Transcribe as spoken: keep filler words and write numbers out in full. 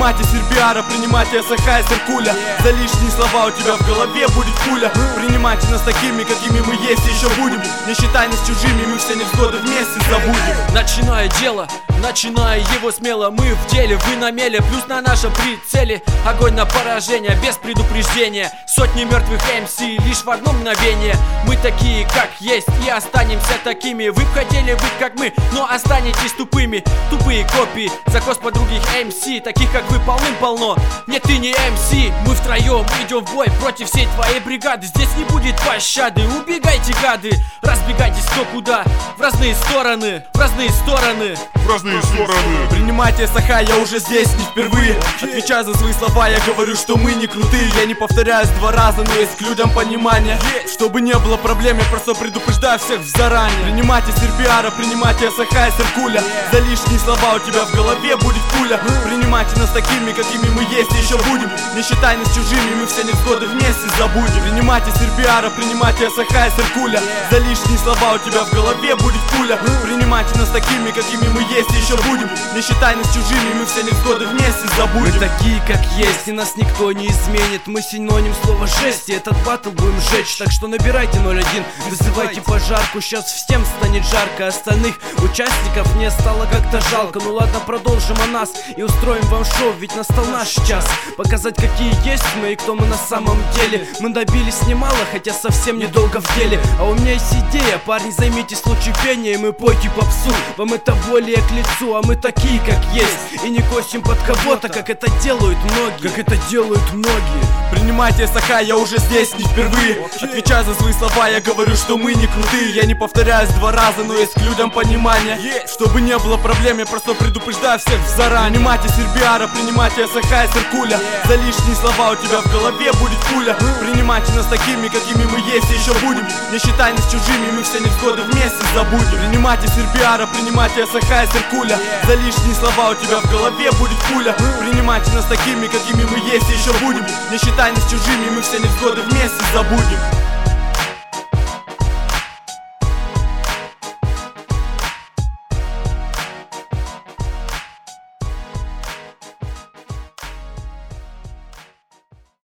Принимайте сербиара, принимайте СХ и Серкуля. За лишние слова у тебя в голове будет пуля. Принимайте нас такими, какими мы есть и еще будем. Не считай нас чужими, мы все невзгоды вместе забудем. Начиная дело, начиная его смело. Мы в деле, вы на меле, плюс на нашем прицеле. Огонь на поражение, без предупреждения. Сотни мертвых эм си лишь в одно мгновение. Мы такие, как есть, и останемся такими. Вы б хотели быть как мы, но останетесь тупыми. Тупые копии, закос под других эм си. Таких как вы полным-полно. Нет, ты не эм си. Мы втроем идем в бой против всей твоей бригады. Здесь не будет пощады, убегайте, гады. Разбегайтесь кто куда, в разные стороны, в разные стороны, в разные стороны. Принимайте СХ, я уже здесь не впервые. Отвечая за свои слова, я говорю, что мы не крутые. Я не повторяюсь два раза, но есть к людям понимание. Чтобы не было проблем, я просто предупреждаю всех заранее. Принимайте сербиара, принимайте СХ и Серкуля. За лишние слова у тебя в голове будет пуля. Принимайте нас такими, какими мы есть и еще будем. Не считай нас чужими, мы все невзгоды вместе забудем. Принимайте сербиара, принимайте СХ и Серкуля. За лишние слова у тебя в голове будет пуля. Принимайте нас такими, какими мы есть и еще будем. Не считай нас чужими, мы все невзгоды вместе забудем. Мы такие, как есть, и нас никто не изменит. Мы синоним слова жесть, и этот батл будем жечь. Так что набирайте ноль один, вызывайте пожарку. Сейчас всем станет жарко, остальных участников мне стало как-то жалко. Ну ладно, продолжим о нас и устроим вам шоу, ведь настал наш час показать, какие есть мы и кто мы на самом деле. Мы добились немало, хотя совсем недолго в деле. А у меня есть идея, парни, займитесь лучше пением и пойте попсу. Вам это более к лицу, а мы такие, как есть, и не косим под кого-то, как это делают многие, как это делают многие. Принимайте СХ, я уже здесь не впервые. Отвечая за свои слова, я говорю, что мы не крутые. Я не повторяюсь два раза, но есть к людям понимание. Чтобы не было проблем, я просто предупреждаю всех заранее. Принимайте сербиара, принимайте СХ и Серкуля. За лишние слова у тебя в голове будет пуля. Принимайте нас такими, какими мы есть и еще будем. Не считай нас чужими, мы все невзгоды вместе забудем. Принимайте сербиара, принимайте СХ и Серкуля. За лишние слова у тебя в голове будет пуля. Принимайте нас такими, какими мы есть и еще будем. Не считай нас чужими, мы все невзгоды вместе забудем.